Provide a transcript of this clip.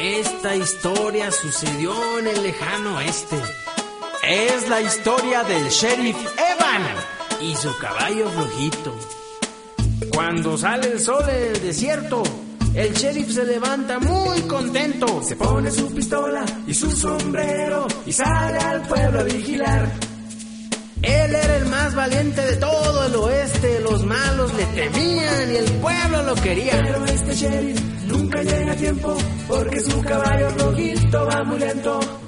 Esta historia sucedió en el lejano oeste. Es la historia del sheriff Evan y su caballo flojito. Cuando sale el sol en el desierto, el sheriff se levanta muy contento. Se pone su pistola y su sombrero y sale al pueblo a vigilar. Él era el más valiente de todo el oeste. Los malos le temían y el pueblo lo quería. Pero este sheriff nunca llega a tiempo porque su caballo flojito va muy lento.